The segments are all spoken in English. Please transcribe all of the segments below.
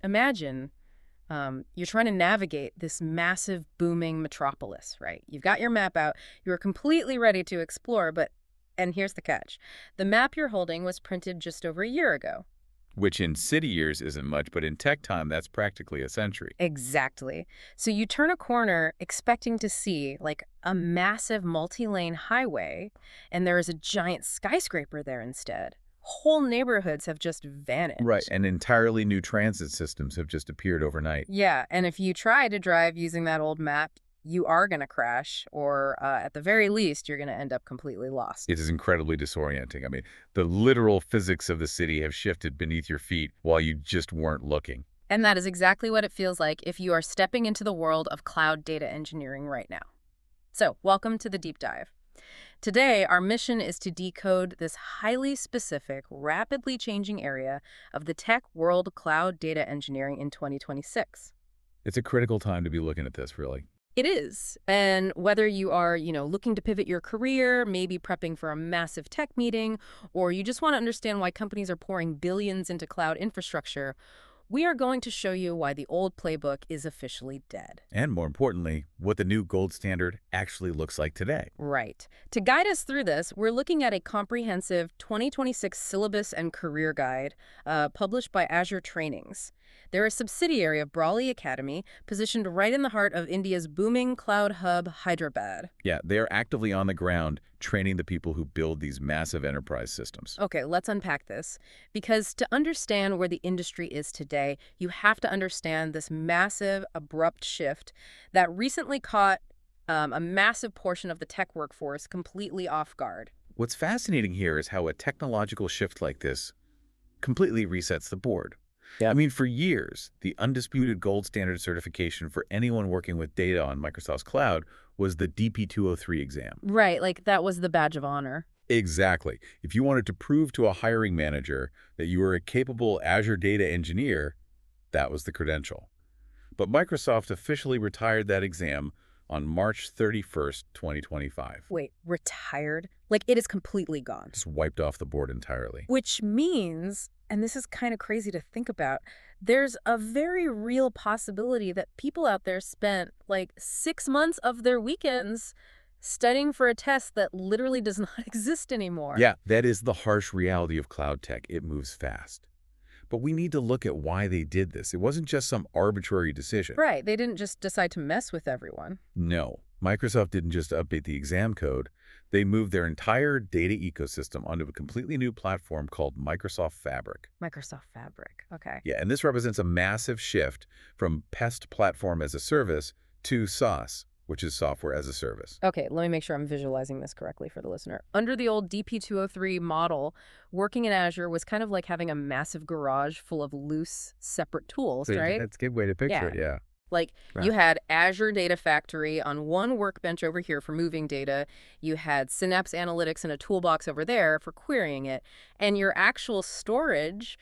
Imagine you're trying to navigate this massive, booming metropolis, right? You've got your map out. You're completely ready to explore, and here's the catch. The map you're holding was printed just over a year ago. Which in city years isn't much, but in tech time, that's practically a century. Exactly. So you turn a corner expecting to see, like, a massive multi-lane highway, and there is a giant skyscraper there instead. Whole neighborhoods have just Right, vanished. and entirely new transit systems have just appeared overnight. Yeah, and if you try to drive using that old map, you are going to crash, or at the very least, you're going to end up completely lost. It is incredibly disorienting. I mean, the literal physics of the city have shifted beneath your feet while you just weren't looking. And that is exactly what it feels like if you are stepping into the world of cloud data engineering right now. So, welcome to the deep dive. Today, our mission is to decode this highly specific, rapidly changing area of the tech world cloud data engineering in 2026. It's a critical time to be looking at this, really. It is. And whether you are, looking to pivot your career, maybe prepping for a massive tech meeting, or you just want to understand why companies are pouring billions into cloud infrastructure, we are going to show you why the old playbook is officially dead. And more importantly, what the new gold standard actually looks like today. Right. To guide us through this, we're looking at a comprehensive 2026 syllabus and career guide published by Azure Trainings. They're a subsidiary of Brawley Academy, positioned right in the heart of India's booming cloud hub, Hyderabad. Yeah, they are actively on the ground training the people who build these massive enterprise systems. Okay, let's unpack this. Because to understand where the industry is today, you have to understand this massive, abrupt shift that recently caught a massive portion of the tech workforce completely off guard. What's fascinating here is how a technological shift like this completely resets the board. Yeah. I mean, for years, the undisputed gold standard certification for anyone working with data on Microsoft's cloud was the DP203 exam. Right, like that was the badge of honor. Exactly. If you wanted to prove to a hiring manager that you were a capable Azure data engineer, that was the credential. But Microsoft officially retired that exam on March 31st, 2025. Wait, retired? Like it is completely gone. Just wiped off the board entirely. Which means, and this is kind of crazy to think about, there's a very real possibility that people out there spent like 6 months of their weekends studying for a test that literally does not exist anymore. Yeah, that is the harsh reality of cloud tech. It moves fast. But we need to look at why they did this. It wasn't just some arbitrary decision. Right, they didn't just decide to mess with everyone. No, Microsoft didn't just update the exam code. They moved their entire data ecosystem onto a completely new platform called Microsoft Fabric. Microsoft Fabric, okay. Yeah, and this represents a massive shift from PEST platform as a service to SaaS, which is software as a service. Okay, let me make sure I'm visualizing this correctly for the listener. Under the old DP203 model, working in Azure was kind of like having a massive garage full of loose, separate tools, right? That's a good way to picture Yeah. it, yeah. Like Right. you had Azure Data Factory on one workbench over here for moving data. You had Synapse Analytics in a toolbox over there for querying it. And your actual storage,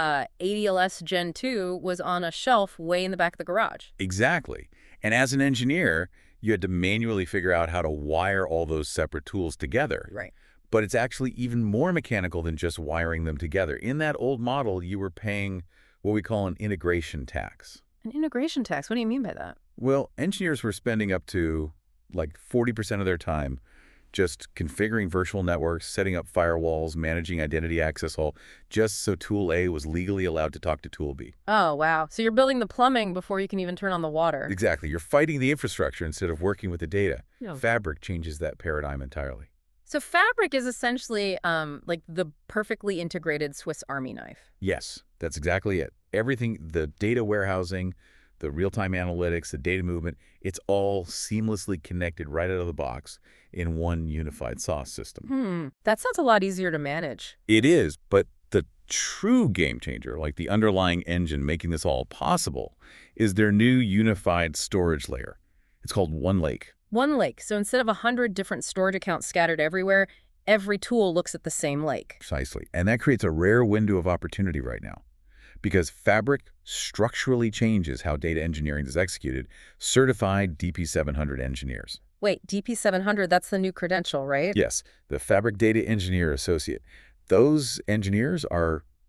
ADLS Gen 2, was on a shelf way in the back of the garage. Exactly. And as an engineer, you had to manually figure out how to wire all those separate tools together. Right. But it's actually even more mechanical than just wiring them together. In that old model, you were paying what we call an integration tax. An integration tax, what do you mean by that? Well, engineers were spending up to like 40% of their time just configuring virtual networks, setting up firewalls, managing identity access all, just so tool A was legally allowed to talk to tool B. Oh, wow. So you're building the plumbing before you can even turn on the water. Exactly. You're fighting the infrastructure instead of working with the data. Yeah. Fabric changes that paradigm entirely. So Fabric is essentially like the perfectly integrated Swiss Army knife. Yes, that's exactly it. Everything, the data warehousing, the real-time analytics, the data movement, it's all seamlessly connected right out of the box in one unified SaaS system. That sounds a lot easier to manage. It is, but the true game changer, like the underlying engine making this all possible, is their new unified storage layer. It's called OneLake. One lake. So instead of 100 different storage accounts scattered everywhere, every tool looks at the same lake. Precisely. And that creates a rare window of opportunity right now. Because Fabric structurally changes how data engineering is executed, certified DP700 engineers. Wait, DP700, that's the new credential, right? Yes, the Fabric Data Engineer Associate. Those engineers are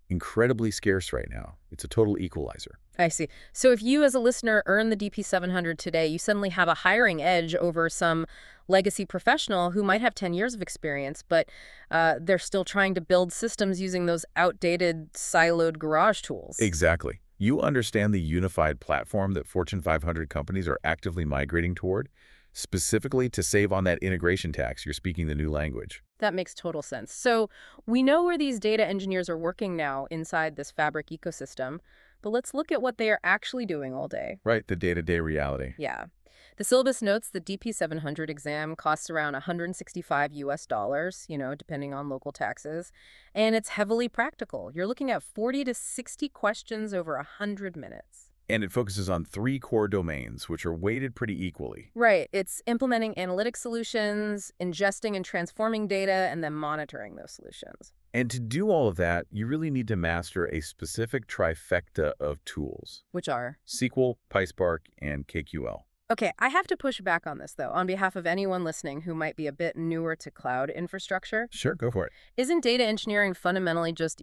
incredibly scarce right now. It's a total equalizer. I see. So if you as a listener earn the DP700 today, you suddenly have a hiring edge over some legacy professional who might have 10 years of experience, but they're still trying to build systems using those outdated, siloed garage tools. Exactly. You understand the unified platform that Fortune 500 companies are actively migrating toward, specifically to save on that integration tax. You're speaking the new language. That makes total sense. So we know where these data engineers are working now inside this Fabric ecosystem, but let's look at what they are actually doing all day. Right, the day-to-day reality. Yeah. The syllabus notes the DP700 exam costs around $165 US, depending on local taxes, and it's heavily practical. You're looking at 40 to 60 questions over 100 minutes. And it focuses on 3 core domains, which are weighted pretty equally. Right. It's implementing analytic solutions, ingesting and transforming data, and then monitoring those solutions. And to do all of that, you really need to master a specific trifecta of tools. Which are? SQL, PySpark, and KQL. Okay, I have to push back on this, though, on behalf of anyone listening who might be a bit newer to cloud infrastructure. Sure, go for it. Isn't data engineering fundamentally just,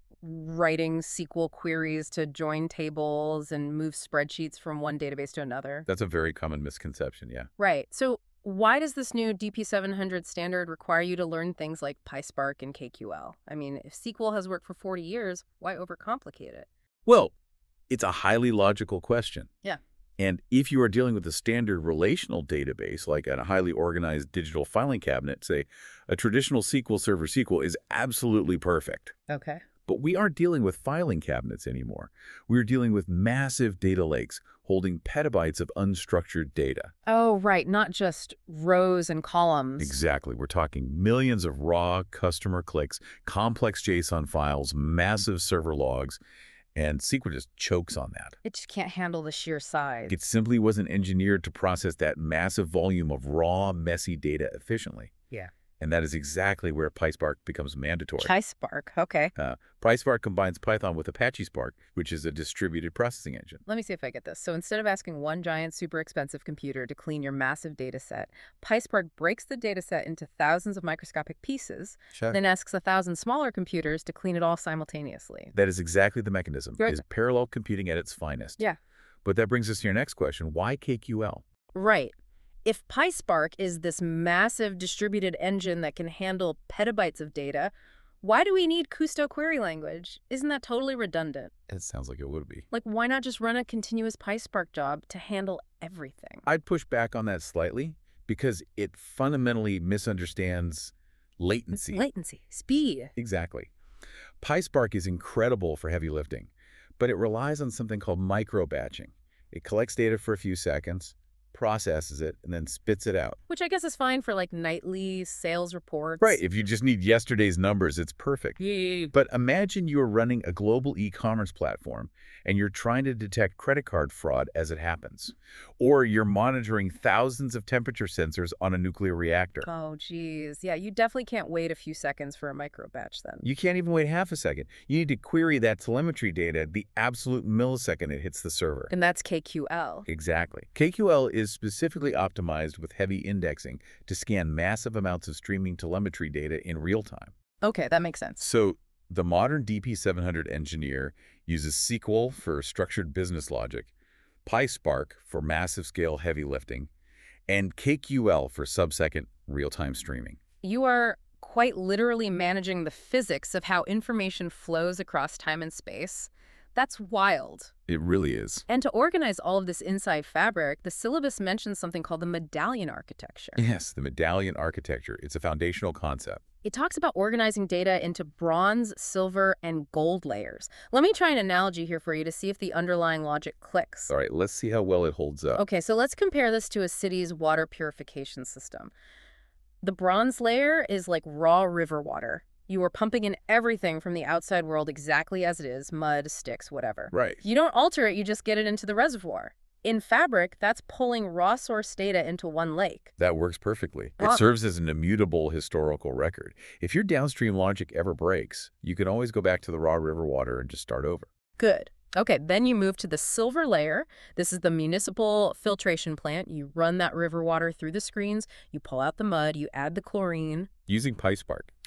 writing SQL queries to join tables and move spreadsheets from one database to another? That's a very common misconception, yeah. Right. So why does this new DP700 standard require you to learn things like PySpark and KQL? I mean, if SQL has worked for 40 years, why overcomplicate it? Well, it's a highly logical question. Yeah. And if you are dealing with a standard relational database, like a highly organized digital filing cabinet, say, a traditional SQL Server SQL is absolutely perfect. Okay. But we aren't dealing with filing cabinets anymore. We're dealing with massive data lakes holding petabytes of unstructured data. Oh, right. Not just rows and columns. Exactly. We're talking millions of raw customer clicks, complex JSON files, massive server logs, and SQL just chokes on that. It just can't handle the sheer size. It simply wasn't engineered to process that massive volume of raw, messy data efficiently. Yeah. And that is exactly where PySpark becomes mandatory. PySpark, okay. PySpark combines Python with Apache Spark, which is a distributed processing engine. Let me see if I get this. So instead of asking one giant, super expensive computer to clean your massive data set, PySpark breaks the data set into thousands of microscopic pieces, then asks 1,000 smaller computers to clean it all simultaneously. That is exactly the mechanism. Right. Is parallel computing at its finest. Yeah. But that brings us to your next question. Why KQL? Right. If PySpark is this massive distributed engine that can handle petabytes of data, why do we need Kusto query language? Isn't that totally redundant? It sounds like it would be. Like, why not just run a continuous PySpark job to handle everything? I'd push back on that slightly because it fundamentally misunderstands latency. Latency, speed. Exactly. PySpark is incredible for heavy lifting, but it relies on something called micro-batching. It collects data for a few seconds, processes it, and then spits it out. Which I guess is fine for like nightly sales reports. Right. If you just need yesterday's numbers, it's perfect. Yeah. But imagine you're running a global e-commerce platform and you're trying to detect credit card fraud as it happens. Or you're monitoring thousands of temperature sensors on a nuclear reactor. Oh, geez. Yeah, you definitely can't wait a few seconds for a micro batch then. You can't even wait half a second. You need to query that telemetry data the absolute millisecond it hits the server. And that's KQL. Exactly. KQL is specifically optimized with heavy indexing to scan massive amounts of streaming telemetry data in real time. Okay, that makes sense. So the modern DP700 engineer uses SQL for structured business logic, PySpark for massive scale heavy lifting, and KQL for sub-second real-time streaming. You are quite literally managing the physics of how information flows across time and space. That's wild. It really is. And to organize all of this inside Fabric, the syllabus mentions something called the medallion architecture. Yes, the medallion architecture. It's a foundational concept. It talks about organizing data into bronze, silver, and gold layers. Let me try an analogy here for you to see if the underlying logic clicks. All right, let's see how well it holds up. Okay, so let's compare this to a city's water purification system. The bronze layer is like raw river water. You are pumping in everything from the outside world exactly as it is, mud, sticks, whatever. Right. You don't alter it, you just get it into the reservoir. In Fabric, that's pulling raw source data into one lake. That works perfectly. It serves as an immutable historical record. If your downstream logic ever breaks, you can always go back to the raw river water and just start over. Good. Okay, then you move to the silver layer. This is the municipal filtration plant. You run that river water through the screens, you pull out the mud, you add the chlorine. Using PySpark.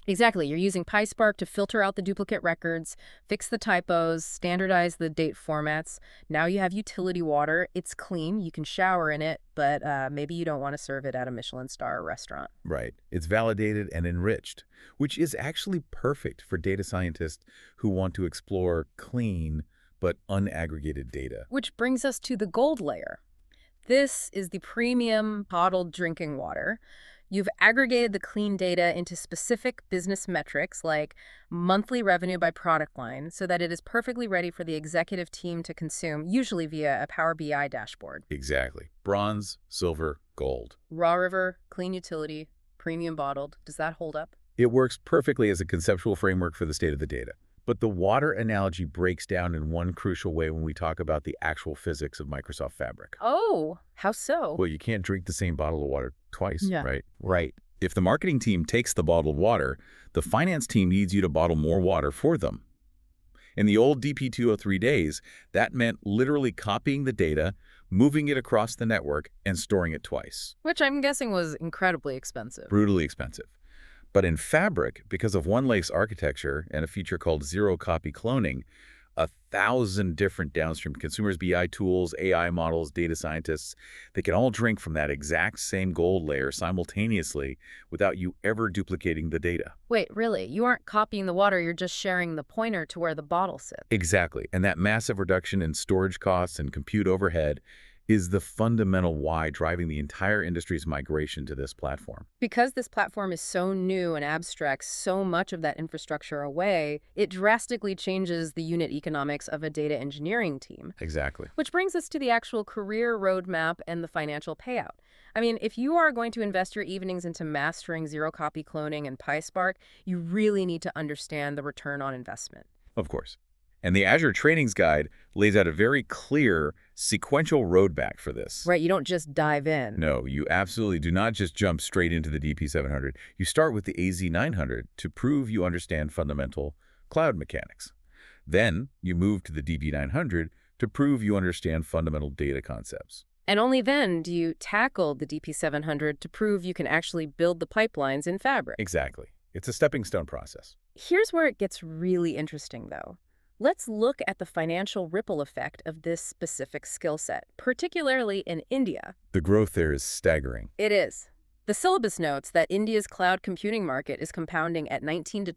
Exactly. You're using PySpark to filter out the duplicate records, fix the typos, standardize the date formats. Now you have utility water. It's clean. You can shower in it, but maybe you don't want to serve it at a Michelin star restaurant. Right. It's validated and enriched, which is actually perfect for data scientists who want to explore clean but unaggregated data. Which brings us to the gold layer. This is the premium bottled drinking water. You've aggregated the clean data into specific business metrics like monthly revenue by product line so that it is perfectly ready for the executive team to consume, usually via a Power BI dashboard. Exactly. Bronze, silver, gold. Raw River, clean utility, premium bottled. Does that hold up? It works perfectly as a conceptual framework for the state of the data. But the water analogy breaks down in one crucial way when we talk about the actual physics of Microsoft Fabric. Oh, how so? Well, you can't drink the same bottle of water twice, Yeah. right? Right. If the marketing team takes the bottled water, the finance team needs you to bottle more water for them. In the old DP203 days, that meant literally copying the data, moving it across the network, and storing it twice. Which I'm guessing was incredibly expensive. Brutally expensive. But in Fabric, because of OneLake's architecture and a feature called zero-copy cloning, 1,000 different downstream consumers, BI tools, AI models, data scientists, they can all drink from that exact same gold layer simultaneously without you ever duplicating the data. Wait, really? You aren't copying the water, you're just sharing the pointer to where the bottle sits. Exactly. And that massive reduction in storage costs and compute overhead is the fundamental why driving the entire industry's migration to this platform. Because this platform is so new and abstracts so much of that infrastructure away, it drastically changes the unit economics of a data engineering team. Exactly. Which brings us to the actual career roadmap and the financial payout. I mean, if you are going to invest your evenings into mastering zero-copy cloning and PySpark, you really need to understand the return on investment. Of course. And the Azure Trainings Guide lays out a very clear sequential roadmap for this. Right, you don't just dive in. No, you absolutely do not just jump straight into the DP700. You start with the AZ900 to prove you understand fundamental cloud mechanics. Then you move to the DB900 to prove you understand fundamental data concepts. And only then do you tackle the DP700 to prove you can actually build the pipelines in Fabric. Exactly. It's a stepping stone process. Here's where it gets really interesting, though. Let's look at the financial ripple effect of this specific skill set, particularly in India. The growth there is staggering. It is. The syllabus notes that India's cloud computing market is compounding at 19 to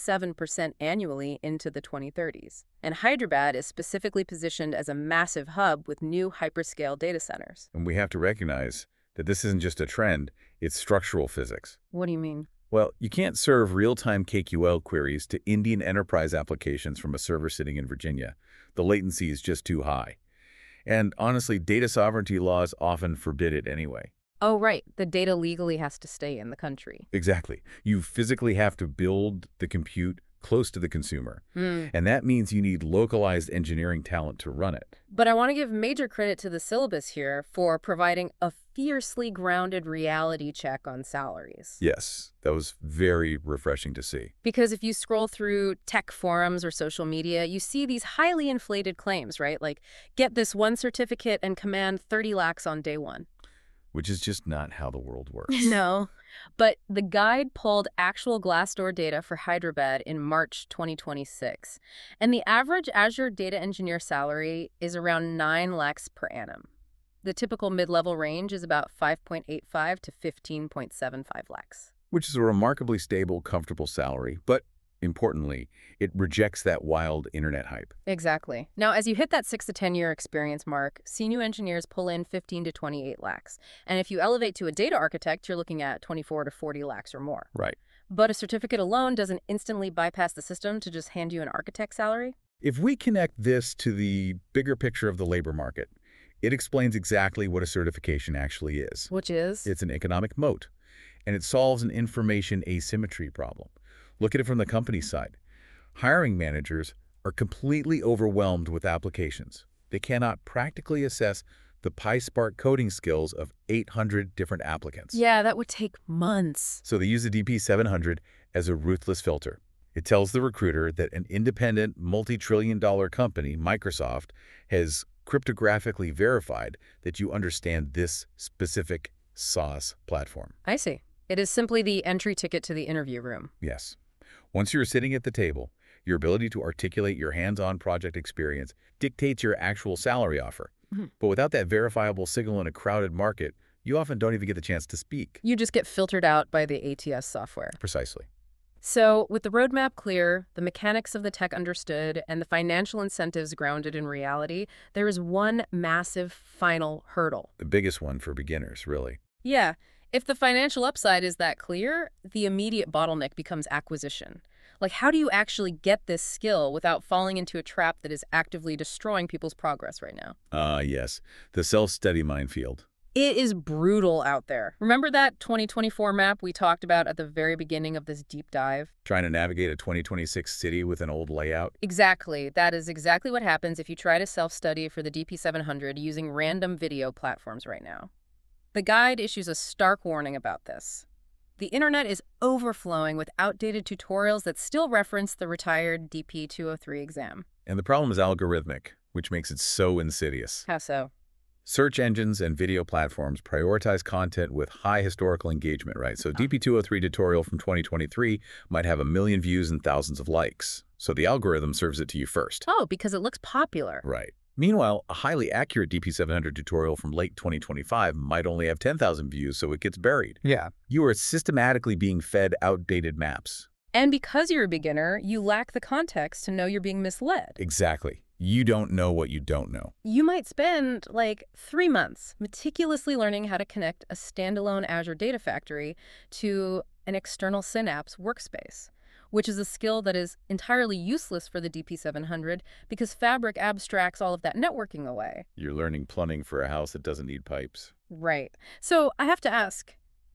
27% annually into the 2030s. And Hyderabad is specifically positioned as a massive hub with new hyperscale data centers. And we have to recognize that this isn't just a trend, it's structural physics. What do you mean? Well, you can't serve real-time KQL queries to Indian enterprise applications from a server sitting in Virginia. The latency is just too high. And honestly, data sovereignty laws often forbid it anyway. Oh, right. The data legally has to stay in the country. Exactly. You physically have to build the compute close to the consumer. And that means you need localized engineering talent to run it. But I want to give major credit to the syllabus here for providing a fiercely grounded reality check on salaries. Yes, that was very refreshing to see. Because if you scroll through tech forums or social media, you see these highly inflated claims, right? Like, get this one certificate and command 30 lakhs on day one. Which is just not how the world works. No. But the guide pulled actual Glassdoor data for Hyderabad in March 2026. And the average Azure data engineer salary is around 9 lakhs per annum. The typical mid-level range is about 5.85 to 15.75 lakhs. Which is a remarkably stable, comfortable salary, but importantly, it rejects that wild internet hype. Exactly. Now, as you hit that 6 to 10 year experience mark, senior engineers pull in 15 to 28 lakhs. And if you elevate to a data architect, you're looking at 24 to 40 lakhs or more. Right. But a certificate alone doesn't instantly bypass the system to just hand you an architect salary. If we connect this to the bigger picture of the labor market, it explains exactly what a certification actually is. Which is? It's an economic moat, and it solves an information asymmetry problem. Look at it from the company side. Hiring managers are completely overwhelmed with applications. They cannot practically assess the PySpark coding skills of 800 different applicants. Yeah, that would take months. So they use the DP700 as a ruthless filter. It tells the recruiter that an independent, multi-trillion-dollar company, Microsoft, has cryptographically verified that you understand this specific SaaS platform. I see. It is simply the entry ticket to the interview room. Yes. Once you're sitting at the table, your ability to articulate your hands-on project experience dictates your actual salary offer. Mhm. But without that verifiable signal in a crowded market, you often don't even get the chance to speak. You just get filtered out by the ATS software. Precisely. So, with the roadmap clear, the mechanics of the tech understood, and the financial incentives grounded in reality, there is one massive final hurdle. The biggest one for beginners, really. Yeah, if the financial upside is that clear, the immediate bottleneck becomes acquisition. Like, how do you actually get this skill without falling into a trap that is actively destroying people's progress right now? Yes. The self-study minefield. It is brutal out there. Remember that 2024 map we talked about at the very beginning of this deep dive? Trying to navigate a 2026 city with an old layout? Exactly. That is exactly what happens if you try to self-study for the DP700 using random video platforms right now. The guide issues a stark warning about this. The internet is overflowing with outdated tutorials that still reference the retired DP203 exam. And the problem is algorithmic, which makes it so insidious. How so? Search engines and video platforms prioritize content with high historical engagement, right? So DP203 tutorial from 2023 might have 1 million views and thousands of likes. So the algorithm serves it to you first. Oh, because it looks popular. Right. Meanwhile, a highly accurate DP700 tutorial from late 2025 might only have 10,000 views, so it gets buried. Yeah. You are systematically being fed outdated maps. And because you're a beginner, you lack the context to know you're being misled. Exactly. You don't know what you don't know. You might spend, like, 3 months meticulously learning how to connect a standalone Azure Data Factory to an external Synapse workspace, which is a skill that is entirely useless for the DP700 because Fabric abstracts all of that networking away. You're learning plumbing for a house that doesn't need pipes. Right. So I have to ask,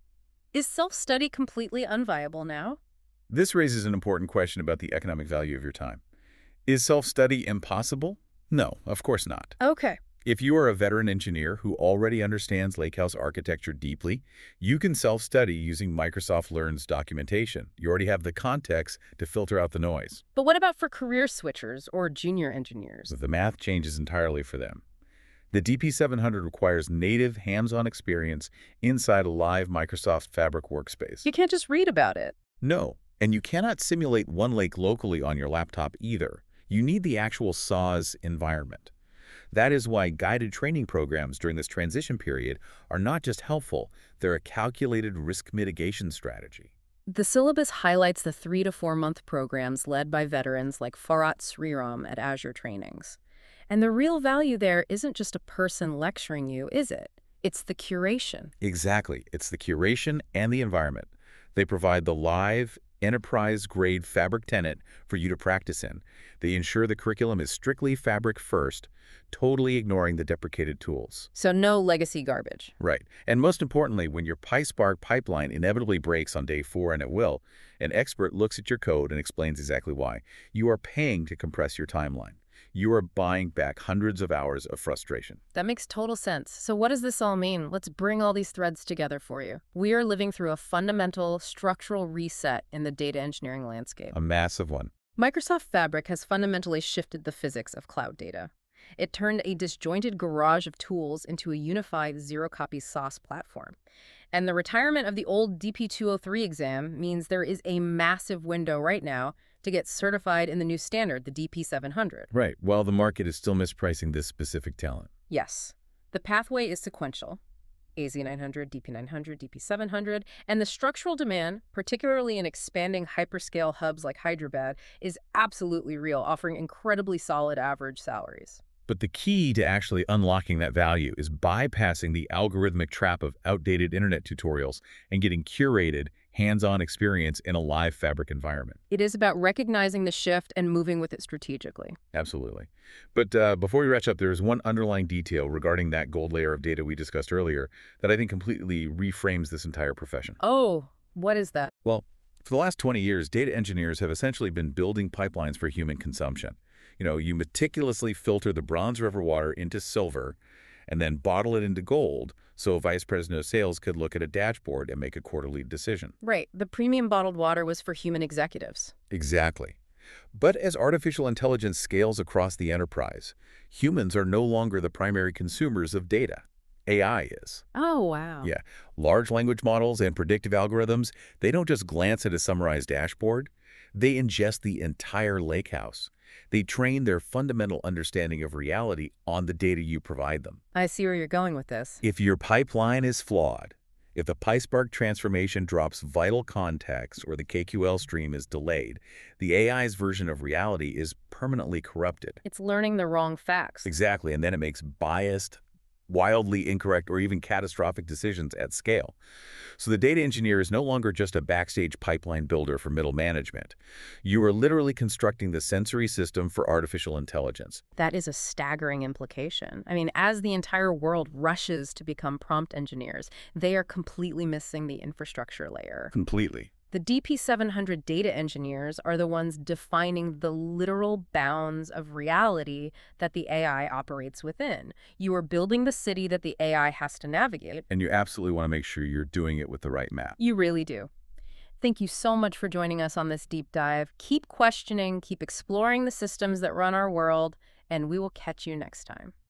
is self-study completely unviable now? This raises an important question about the economic value of your time. Is self-study impossible? No, of course not. Okay. If you are a veteran engineer who already understands Lakehouse architecture deeply, you can self-study using Microsoft Learn's documentation. You already have the context to filter out the noise. But what about for career switchers or junior engineers? The math changes entirely for them. The DP700 requires native hands-on experience inside a live Microsoft Fabric workspace. You can't just read about it. No, and you cannot simulate OneLake locally on your laptop either. You need the actual SaaS environment. That is why guided training programs during this transition period are not just helpful, they're a calculated risk mitigation strategy. The syllabus highlights the 3 to 4 month programs led by veterans like Farat Sriram at Azure Trainings. And the real value there isn't just a person lecturing you, is it? It's the curation. Exactly. It's the curation and the environment. They provide the live, enterprise-grade Fabric tenant for you to practice in. They ensure the curriculum is strictly Fabric first, totally ignoring the deprecated tools. So no legacy garbage. Right. And most importantly, when your PySpark pipeline inevitably breaks on day 4, and it will, an expert looks at your code and explains exactly why. You are paying to compress your timeline. You are buying back hundreds of hours of frustration. That makes total sense. So what does this all mean? Let's bring all these threads together for you. We are living through a fundamental structural reset in the data engineering landscape. A massive one. Microsoft Fabric has fundamentally shifted the physics of cloud data. It turned a disjointed garage of tools into a unified zero-copy SaaS platform. And the retirement of the old DP203 exam means there is a massive window right now to get certified in the new standard, the DP700. Right, while the market is still mispricing this specific talent. Yes. The pathway is sequential. AZ900, DP900, DP700, and the structural demand, particularly in expanding hyperscale hubs like Hyderabad, is absolutely real, offering incredibly solid average salaries. But the key to actually unlocking that value is bypassing the algorithmic trap of outdated internet tutorials and getting curated, hands-on experience in a live Fabric environment. It is about recognizing the shift and moving with it strategically. Absolutely. But before we wratch up, there is one underlying detail regarding that gold layer of data we discussed earlier that I think completely reframes this entire profession. Oh, what is that? Well, for the last 20 years, data engineers have essentially been building pipelines for human consumption. You meticulously filter the Bronze River water into silver and then bottle it into gold so a vice president of sales could look at a dashboard and make a quarterly decision. Right. The premium bottled water was for human executives. Exactly. But as artificial intelligence scales across the enterprise, humans are no longer the primary consumers of data. AI is. Oh, wow. Yeah. Large language models and predictive algorithms, they don't just glance at a summarized dashboard. They ingest the entire lakehouse. They train their fundamental understanding of reality on the data you provide them. I see where you're going with this. If your pipeline is flawed, if the PySpark transformation drops vital context or the KQL stream is delayed, the AI's version of reality is permanently corrupted. It's learning the wrong facts. Exactly, and then it makes biased, wildly incorrect, or even catastrophic decisions at scale. So the data engineer is no longer just a backstage pipeline builder for middle management. You are literally constructing the sensory system for artificial intelligence. That is a staggering implication. I mean, as the entire world rushes to become prompt engineers, they are completely missing the infrastructure layer. Completely. The DP700 data engineers are the ones defining the literal bounds of reality that the AI operates within. You are building the city that the AI has to navigate. And you absolutely want to make sure you're doing it with the right map. You really do. Thank you so much for joining us on this deep dive. Keep questioning, keep exploring the systems that run our world, and we will catch you next time.